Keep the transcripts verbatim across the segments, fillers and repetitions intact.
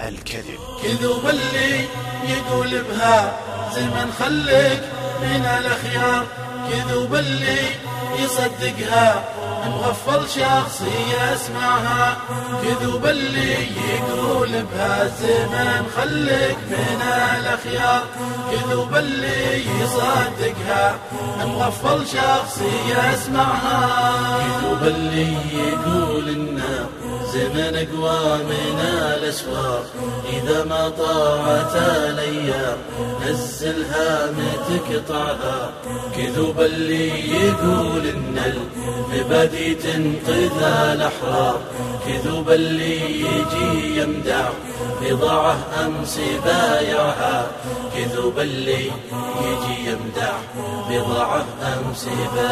الكذب. كذوب اللي يقول بها زمن خليك من الأخيار، كذوب اللي يصدقها مغفل شخصي يسمعها، كذوب اللي يقول بها الزمن خليك من الأخيار، كذوب اللي يصدقها مغفل شخصي يسمعها، كذوب اللي يقول إنه زمن أقوى من الأسوار، إذا ما طاعت الأيام نزلها متقطعها، كذوب اللي يقول إن المبادئ تنقذ الأحرار، كذوب اللي يجي يمدح بضاعة أمس بايعها، كذوب اللي يجي يمدح بضاعة أمس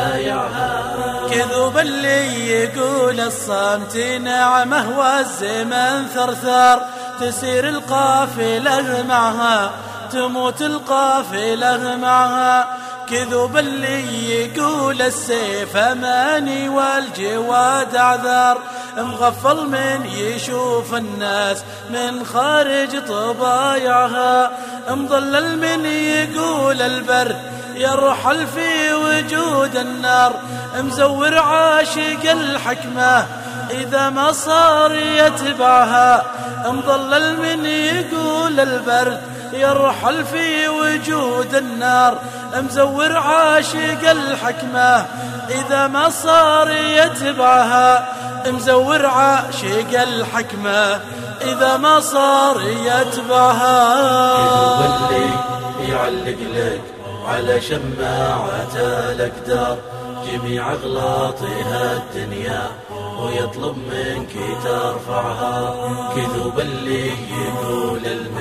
بايعها، كذوب اللي يقول الصمت نعمه والزمن ثرثار، تسير القافلة معها تموت القافلة معها، كذوب اللي يقول السيف أماني والجواد أعذار، مغفل من يشوف الناس من خارج طبايعها، مضلل من يقول البرد يرحل في وجود النار، مزور عاشق الحكمة إذا ما صار يتبعها، مضلل من يقول البرد يرحل في وجود النار، مزور عاشق الحكمة إذا ما صار يتبعها، مزور عاشق الحكمة إذا ما صار يتبعها. كذوب اللي يعلق لك على شماعة الأقدار جميع أغلاطها الدنيا ويطلب منك ترفعها، كذوب اللي يقول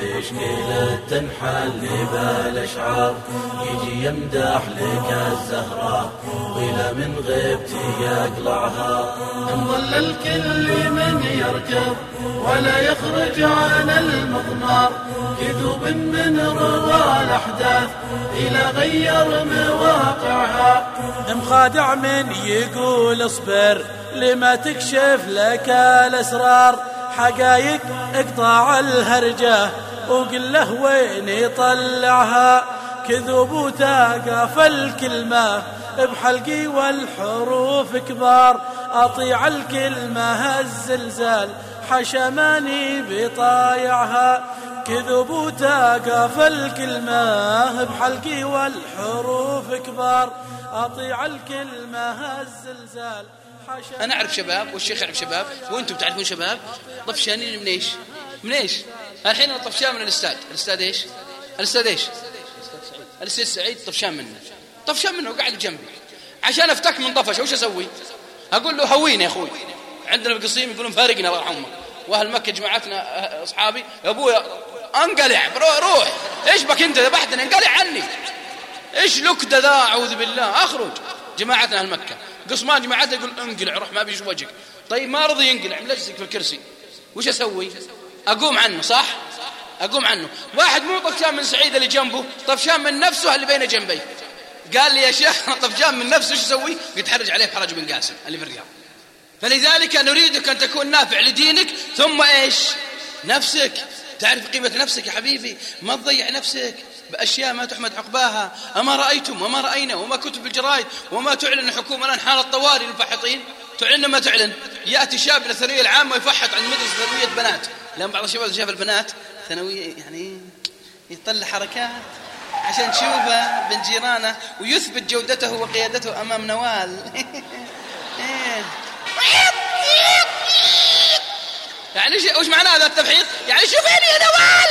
المشكلة تنحل بالأشعار، يجي يمدح لك الزهراء وإلى من غيبتي يقلعها، مضل الكل من يركض ولا يخرج عن المضمار، كذوب من روى الأحداث إلى غير مواقعها، مخادع من يقول اصبر لما تكشف لك الأسرار، حقايق اقطع الهرجة وقل له وين يطلعها، كذوب وتقف الكلمة بحلقي والحروف كبار، أطيع الكلمة الزلزال حشماني بطايعها، كذوب وتقف الكلمة بحلقي والحروف كبار، أطيع الكلمة الزلزال. أنا أعرف شباب والشيخ يعرف شباب وأنتم تعرفون شباب طفشانين من إيش؟ من إيش؟ الحين أنا طفشان من الأستاذ، الأستاذ إيش؟ الأستاذ إيش؟ الأستاذ سعيد طفشان منه، طفشان منه وقاعد جنبي عشان أفتك من طفش، وش أسوي؟ أقول له هويني يا أخوي، عندنا في القصيم يقولون فارقنا الله يرحمه، وأهل مكة جماعتنا أصحابي يا أبويا انقلع روح، إيش بك أنت ذبحتني انقلع عني، إيش لك ذا أعوذ بالله أخرج، جماعتنا أهل مكة قصمان جماعتنا يقول انقلع روح ما بيشوف وجهك، طيب ما رضي ينقلع ملزق في الكرسي، وش أسوي؟ أقوم عنه صح؟ أقوم عنه. واحد مو طفشان من سعيد اللي جنبه، طفشان من نفسه اللي بين جنبي، قال لي يا شيخ طفشان من نفسه وش أسوي؟ قلت حرج عليه حرج بن قاسم اللي في الرياض. فلذلك نريدك أن تكون نافع لدينك ثم إيش؟ نفسك، تعرف قيمة نفسك يا حبيبي، ما تضيع نفسك بأشياء ما تحمد عقباها. أما رأيتم وما رأينا وما كتب في الجرائد وما تعلن الحكومة الآن حالة طوارئ للمفحطين، تعلن ما تعلن، يأتي شاب من الثانوية العامة ويفحط عند مدرسة ثانوية بنات، لأن بعض الشباب شاف البنات ثانوية يعني يطلع حركات عشان تشوفه بن جيرانه ويثبت جودته وقيادته أمام نوال. يعني وش معنى هذا التفحيط؟ يعني شوفيني يا نوال،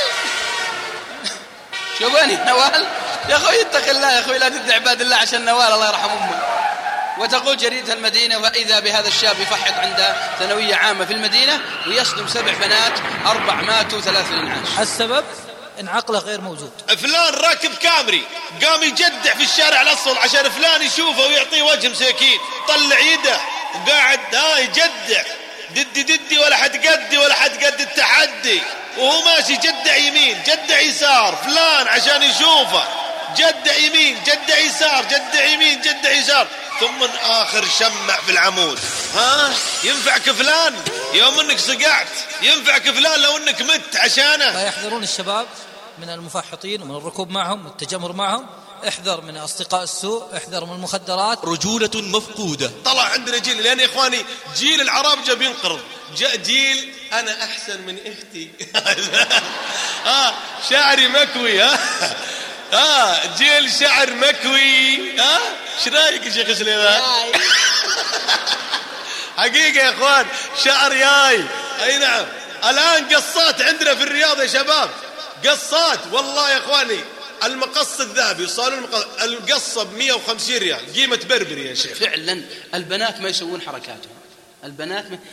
شوفيني نوال يا أخوي اتق الله يا أخوي، لا تدع عباد الله عشان نوال الله يرحم أمك. وتقول جريدة المدينة وإذا بهذا الشاب يفحط عند ثانوية عامة في المدينة ويصدم سبع بنات، أربع ماتوا ثلاث للنعاش. السبب إن عقله غير موجود. فلان راكب كامري قام يجدع في الشارع الأصل عشان فلان يشوفه ويعطيه وجه مساكين، طلع يده وقاعد ها يجدع ددي ددي ولا حد قدي ولا حد قد التحدي، وهو ماشي جدع يمين جدع يسار فلان عشان يشوفه، جدع يمين جدع يسار جدع يمين جدع يسار، ثم من آخر شمع في العمود. ها ينفعك فلان يوم انك صقعت، ينفعك فلان لو انك مت عشانه. لا يحذرون الشباب من المفحطين ومن الركوب معهم والتجمر معهم. احذر من أصدقاء السوء، احذر من المخدرات. رجولة مفقودة. طلع عندنا جيل، لأن يا إخواني جيل العراب بينقرض، جاء جيل أنا أحسن من إختي. آه شعري مكوي. ها آه جيل شعر مكوي. ها ايش رايك يا شيخ سليمان؟ حقيقة يا إخوان شعر ياي. أي نعم. الآن قصات عندنا في الرياض يا شباب، قصات والله يا إخواني. المقص الذهبي صالون القصة بمية وخمسين ريال، قيمة بربري يا شيخ. فعلا البنات ما يسوون حركاتهم، البنات ما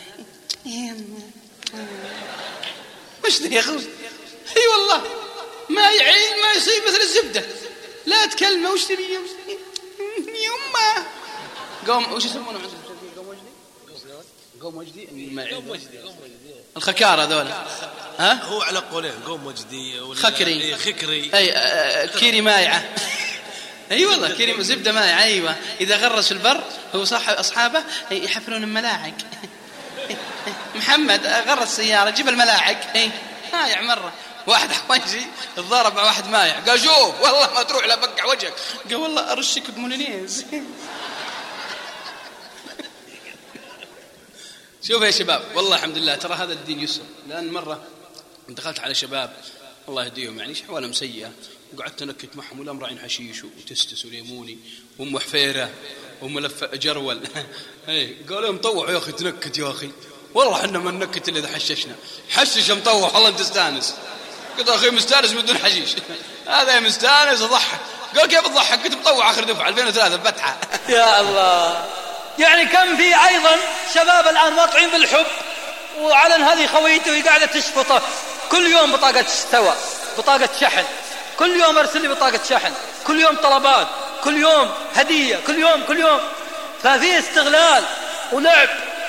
وش ذي يا أخي؟ اي والله ما يعين ما يصير مثل الزبدة، لا تكلمه وش تبي يما قوم وش يسمونه عندهم؟ قوم وجدي قوم وجدي الخكارة ذولا. ها هو على قولين قوم وجدي خكري خكري اي آه كيري مايعة. اي والله كيري زبدة مايعة. ايوه اذا غرس البر هو صاحب اصحابه يحفلون الملاعق. محمد غرس سيارة جيب الملاعق. اي مايع مرة واحد حوايجي تضارب مع واحد مايع، قال شوف والله ما تروح لا بقع وجهك، قال والله ارشك بمولينيز. شوف يا شباب والله الحمد لله ترى هذا الدين يسر. لأن مرة دخلت على شباب الله يهديهم يعني حوالهم سيئة، وقعدت أنكت معهم ولا مرعين حشيش وتستس وليموني وأم حفيرة وملف جرول. قالوا لهم طوعوا يا أخي تنكت يا أخي، والله حنا ما ننكت اللي إذا حششنا. حشش مطوع والله تستانس. قلت أخي مستانس بدون حشيش. هذا مستانس أضحك. قال كيف تضحك؟ كنت مطوع آخر دفعة ألفين وثلاثة بفتحة. يا الله. يعني كم في أيضا شباب الآن واقعين بالحب، وعلن هذه خويته وهي قاعدة تشفطه كل يوم بطاقة استوى، بطاقة شحن، كل يوم أرسل لي بطاقة شحن، كل يوم طلبات، كل يوم هدية، كل يوم كل يوم. ففي استغلال ولعب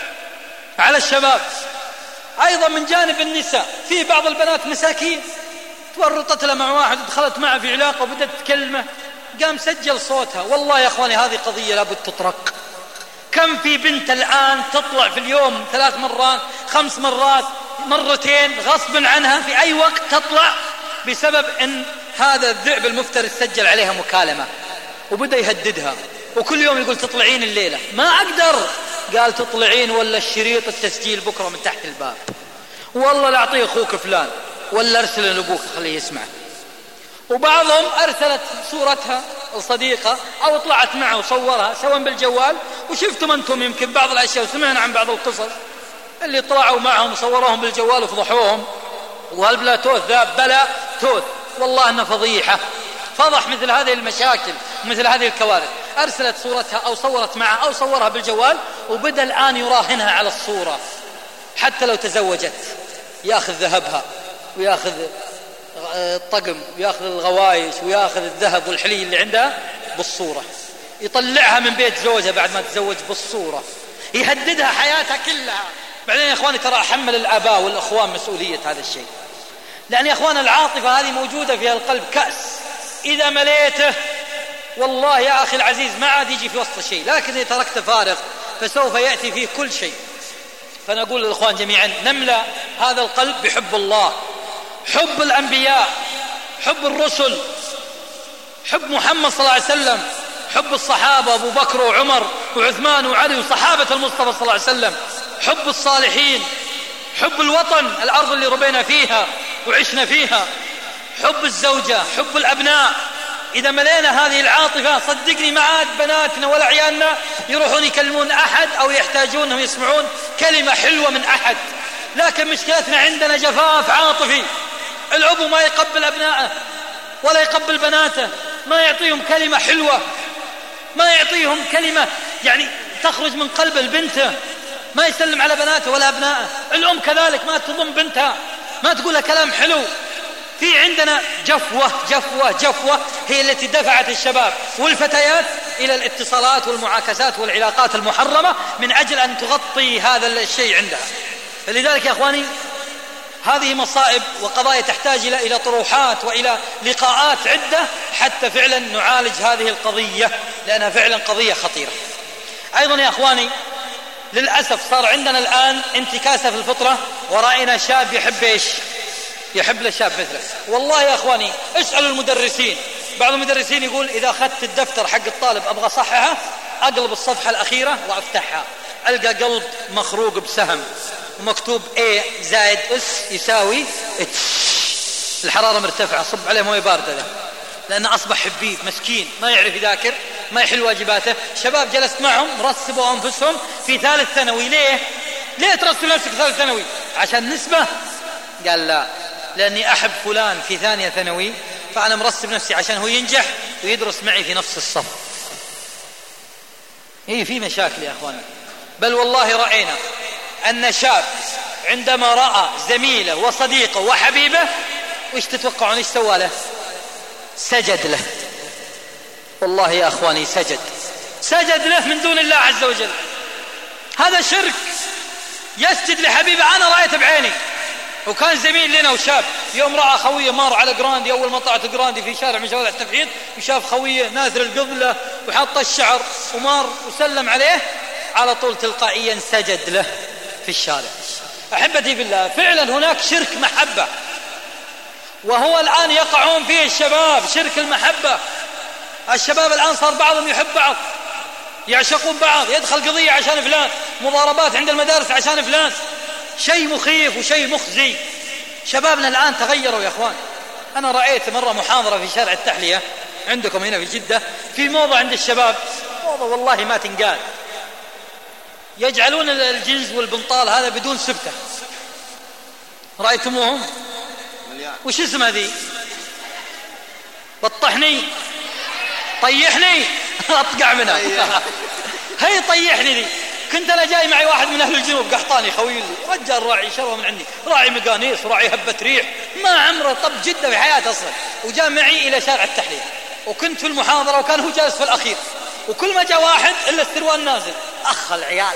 على الشباب. أيضا من جانب النساء في بعض البنات مساكين تورطت لها مع واحد ودخلت معه في علاقة وبدأت تكلمه، قام سجل صوتها. والله يا أخواني هذه قضية لابد تطرق. كم في بنت الآن تطلع في اليوم ثلاث مرات خمس مرات مرتين غصبا عنها في أي وقت تطلع، بسبب أن هذا الذئب المفترس سجل عليها مكالمة وبدأ يهددها، وكل يوم يقول تطلعين الليلة. ما أقدر، قال تطلعين ولا الشريط التسجيل بكرة من تحت الباب، والله لا أعطيه أخوك فلان، ولا أرسل لأبوك خليه يسمع. وبعضهم أرسلت صورتها لصديقة أو طلعت معه وصورها سواء بالجوال. وشفتم أنتم يمكن بعض الأشياء وسمعنا عن بعض القصص اللي طلعوا معهم وصوروهم بالجوال وفضحوهم. وهل بلا توث ذا بلا توث، والله أنه فضيحة، فضح مثل هذه المشاكل ومثل هذه الكوارث. أرسلت صورتها أو صورت معها أو صورها بالجوال، وبدأ الآن يراهنها على الصورة. حتى لو تزوجت يأخذ ذهبها ويأخذ الطقم ويأخذ الغوايش ويأخذ الذهب والحلي اللي عندها بالصورة، يطلعها من بيت زوجها بعد ما تزوج بالصورة، يهددها حياتها كلها. بعدين يا إخواني ترى أحمل الآباء والأخوان مسؤولية هذا الشيء، لأن يا إخوان العاطفة هذه موجودة في القلب كأس، إذا مليته والله يا أخي العزيز ما عاد يجي في وسط شيء، لكن إذا تركت فارغ فسوف يأتي فيه كل شيء. فنقول للإخوان جميعا نملأ هذا القلب بحب الله، حب الأنبياء، حب الرسل، حب محمد صلى الله عليه وسلم، حب الصحابة أبو بكر وعمر وعثمان وعلي وصحابة المصطفى صلى الله عليه وسلم، حب الصالحين، حب الوطن الأرض اللي ربينا فيها وعشنا فيها، حب الزوجة، حب الأبناء. إذا ملينا هذه العاطفة صدقني ما عاد بناتنا ولا عيالنا يروحون يكلمون أحد أو يحتاجون أنهم يسمعون كلمة حلوة من أحد. لكن مشكلتنا عندنا جفاف عاطفي، الأب ما يقبل أبنائه ولا يقبل بناته، ما يعطيهم كلمة حلوة، ما يعطيهم كلمة يعني تخرج من قلب البنت، ما يسلم على بناته ولا أبنائه. الأم كذلك ما تضم بنتها، ما تقولها كلام حلو. في عندنا جفوة جفوة جفوة هي التي دفعت الشباب والفتيات إلى الاتصالات والمعاكسات والعلاقات المحرمة من أجل أن تغطي هذا الشيء عندها. فلذلك يا أخواني هذه مصائب وقضايا تحتاج إلى إلى طروحات وإلى لقاءات عدة حتى فعلا نعالج هذه القضية، لأنها فعلا قضية خطيرة. أيضا يا أخواني للأسف صار عندنا الآن انتكاسة في الفطرة، ورأينا شاب يحب إيش؟ يحب لشاب مثله. والله يا أخواني اسألوا المدرسين، بعض المدرسين يقول إذا أخذت الدفتر حق الطالب أبغى صححه أقلب الصفحة الأخيرة وأفتحها ألقى قلب مخروق بسهم ومكتوب A زائد S يساوي H، الحرارة مرتفعة، صب عليه موية باردة له، لأنه أصبح حبيب مسكين ما يعرف يذاكر ما يحل واجباته. شباب جلست معهم رسبوا أنفسهم في ثالث ثانوي. ليه؟ ليه ترسب نفسك في ثالث ثانوي؟ عشان نسبة؟ قال لا، لأني أحب فلان في ثانية ثانوي فأنا مرسب نفسي عشان هو ينجح ويدرس معي في نفس الصف. إيه في مشاكل يا أخواني. بل والله رأينا أن شاب عندما رأى زميله وصديقه وحبيبه وإيش تتوقعون إيش سوى له؟ سجد له. والله يا أخواني سجد سجد له من دون الله عز وجل. هذا شرك. يسجد لحبيبه. أنا رأيت بعيني وكان زميل لنا وشاب يوم رأى خويه مار على جراندي، أول ما طلعت جراندي في شارع من شوارع التفحيط وشاف خويه ناثر القبلة وحط الشعر ومار وسلم عليه على طول تلقائيا سجد له في الشارع. أحبتي بالله فعلا هناك شرك محبة، وهو الآن يقعون فيه الشباب شرك المحبة. الشباب الآن صار بعضهم يحب بعض، يعشقون بعض، يدخل قضية عشان فلان، مضاربات عند المدارس عشان فلان. شيء مخيف وشيء مخزي. شبابنا الآن تغيروا يا أخوان. أنا رأيت مرة محاضرة في شارع التحلية عندكم هنا في جدة في موضة عند الشباب، موضة والله ما تنقال، يجعلون الجنز والبنطال هذا بدون سبتة. رأيتموهم؟ وش اسمها ذي؟ بطحني طيحني أطقع منها. هي طيحني ذي. كنت أنا جاي معي واحد من أهل الجنوب قحطاني خوي لي، رجال راعي شروه من عندي، راعي مقانيس وراعي هبة ريح، ما عمره طب جدة في حياته أصلا، وجاء معي إلى شارع التحلية وكنت في المحاضرة وكان هو جالس في الأخير، وكل ما جاء واحد إلا السروال نازل أخ العيال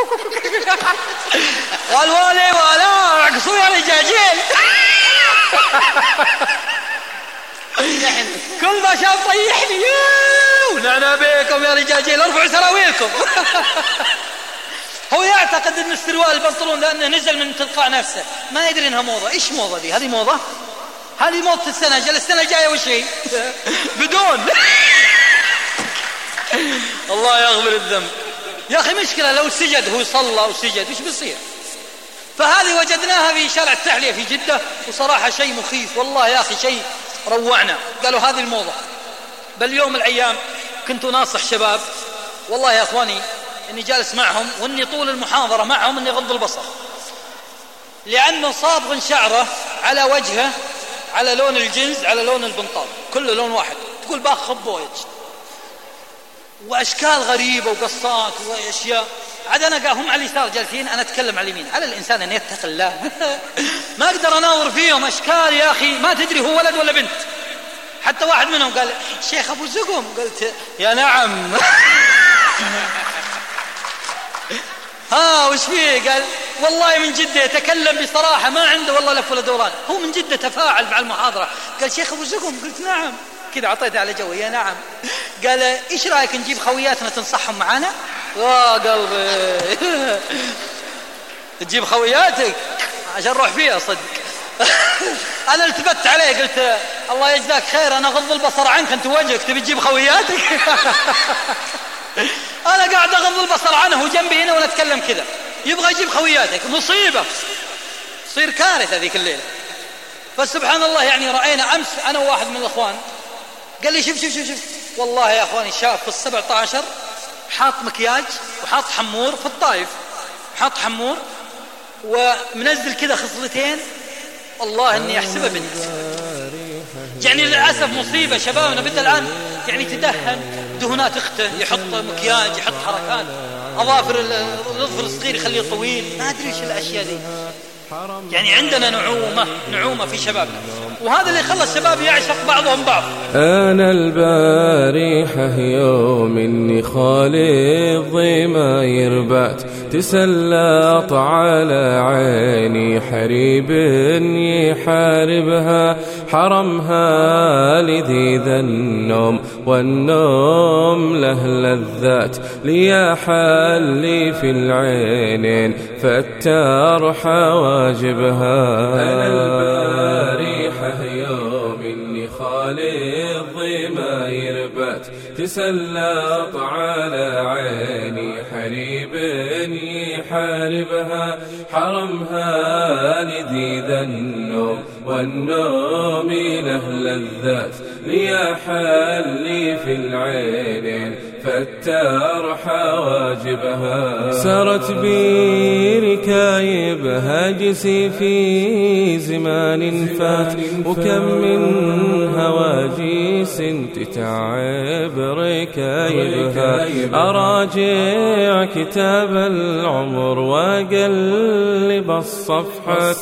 والوالي ولا عقصوا يا رجاجيل. كل ما شاف طيحني ونعنا بيكم يا رجاجيل ارفعوا سراويلكم. هو يعتقد ان السروال البنطلون لانه نزل من تلقاء نفسه، ما يدري انها موضة. ايش موضة دي؟ هذه موضة؟ هذه موضة السنة، جل السنة الجاية وش هي؟ بدون. الله يغفر الذنب. يا اخي مشكلة لو سجد هو صلى وسجد وش بيصير؟ فهذه وجدناها في شارع التحلية في جدة، وصراحة شيء مخيف والله يا اخي، شيء روعنا. قالوا هذه الموضة. بل يوم الأيام كنت ناصح شباب والله يا أخواني أني جالس معهم وأني طول المحاضرة معهم أني غض البصر، لأنه صابغ شعره على وجهه على لون الجنز على لون البنطال كله لون واحد، تقول باخ بويج وأشكال غريبة وقصات وأشياء. عاد أنا هم على اليسار جالسين، أنا أتكلم على اليمين. على الإنسان أن يتقي الله. ما أقدر أناظر فيهم أشكال يا أخي ما تدري هو ولد ولا بنت. حتى واحد منهم قال شيخ أبو زقم، قلت يا نعم. ها وش فيه؟ قال والله من جدة يتكلم بصراحة ما عنده والله لف ولا دوران، هو من جدة تفاعل مع المحاضرة. قال شيخ أبو زقم، قلت نعم، كذا عطيته على جوي يا نعم. قال إيش رأيك نجيب خوياتنا تنصحهم معانا؟ يا قلبي تجيب خوياتك عشان نروح فيها صدق. أنا التفت عليه قلت الله يجزاك خير، أنا غض البصر عنك أنت وجهك تبي تجيب خوياتك. أنا قاعد أغض البصر عنه وجنبي هنا ونتكلم كذا، يبغى يجيب خوياتك، مصيبة، تصير كارثة ذيك الليلة. فسبحان الله يعني رأينا أمس أنا وواحد من الأخوان قال لي شوف شوف شوف, شوف. والله يا أخواني شاف في السبعة عشر حاط مكياج وحاط حمور في الطائف، حاط حمور ومنزل كذا خصلتين، والله إني أحسبه بنت. يعني للأسف مصيبة شبابنا بدأ الآن يعني تدهن دهونات أخته، يحط مكياج يحط حركات، أظافر الأظفر الصغير يخليه طويل، ما أدري إيش الأشياء دي. يعني عندنا نعومة نعومة في شبابنا، وهذا اللي خلى الشباب يعشق بعضهم بعض. أنا البارحة يوم إني خالي الضيما يربات تسلط على عيني حريب يحاربها، حرمها لذيذ النوم والنوم له لذات، ليا حلي في العينين فتار حواجبها. أنا البارحة يوم إني خالي الضيما يربات تسلط على عيني حريب يحاربها، حرمها لذيذ النوم والنوم له لذات، ليا حلي في العينين فتار حواجبها. سرت بي ركايبها جسي في زمان فات، وكم من هواجيس تتعب ركايبها. أراجع كتاب العمر وأقلب الصفحة،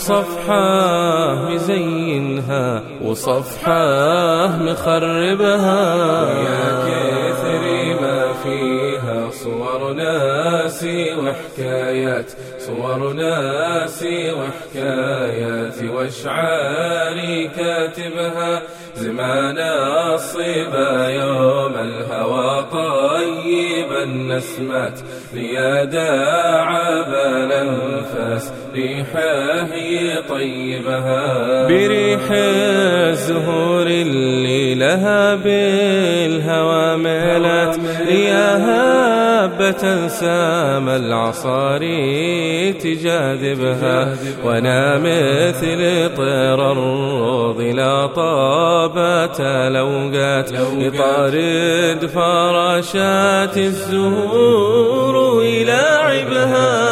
وصفحة مزينها وصفحة مخربها. يا كثري ما فيها صور ناسي وحكايات، صور ناسي وحكايات واشعاري كاتبها. زمان الصبا يوم الهوى طيب النسمات، ليا داعب الأنفاس ريحه يطيبها. بريح الزهور اللي لها بالهوى ملات، ليا هابة سام العصاري تجاذبها. وانا مثل طير الروض لا طابت لوقات، يطارد فراشات الزهور ويلاعبها.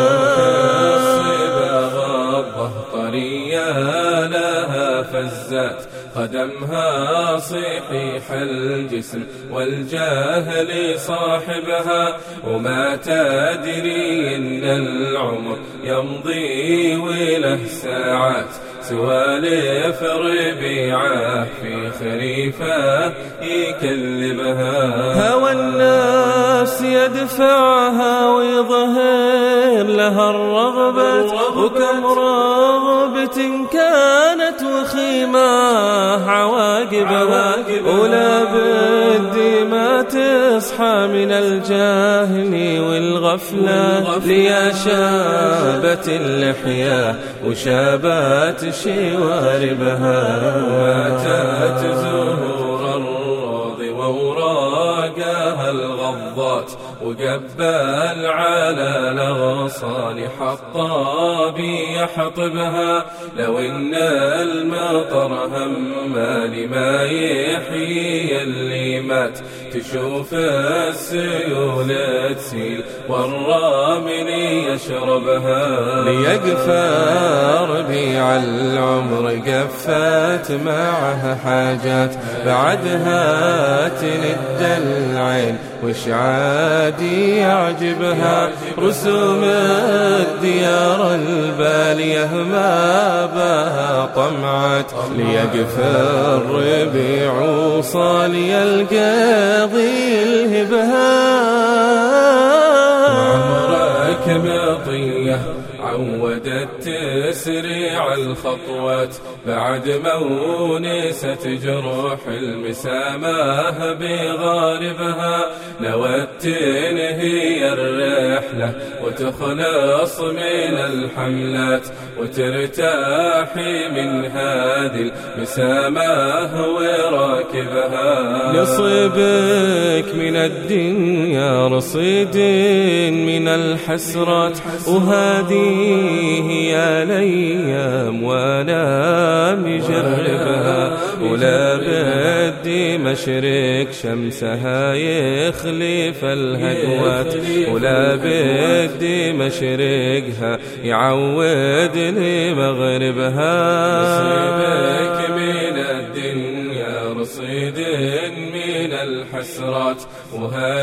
طريا لها فزات، قدمها صحيح الجسم والجهل صاحبها. وما تدري إن العمر يمضي وله ساعات، سوالف ربيعه في خريفه يكذبها. هوى الناس يدفعها ويظهر لها الرغبة، وكم رغبة كانت وخيمة عواقبها. ولا بدي ما تصحى من الجهل والغفلة، ليا شابت اللحية وشابت شواربها. ماتت زهور الروض ووراقها الغضات، وقبل على الأغصان حطاب يحطبها. لو إن المطر هم لما يحيي اللي مات، تشوف السيول تسيل والرامل يشربها. ليقفى ربيع العمر قفات معها حاجات، بعدها تلد العين وش عادي يعجبها. رسوم الديار البالية ما بها طمعت، ليقفى الربيع وصالي القاضي الهبها. عمرك مطية عودت تسريع الخطوات، بعد مونست جروح المسامة بغاربها. نوت تنهي الرحلة وتخلص من الحملات، وترتاحي من هذه المسامة وراكبها. نصيبك من الدنيا رصيد من الحسرات، وهذه هي الأيام وانا مجربها. ولا بدي مشرق شمسها يخلف الهدوات، ولا بدي مشرقها يعودني مغربها. نصيبك من الدنيا رصيد من الحسرات،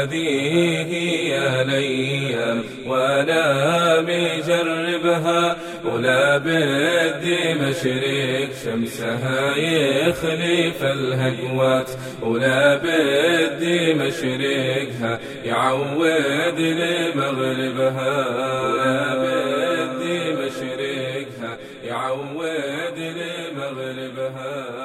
وهذه هي الأيام وانا مجربها. ولا بدي مشرق شمسها يخلف الهقوات، ولا بدي مشرقها يعود لمغربها، ولا بدي مشرقها يعود لمغربها.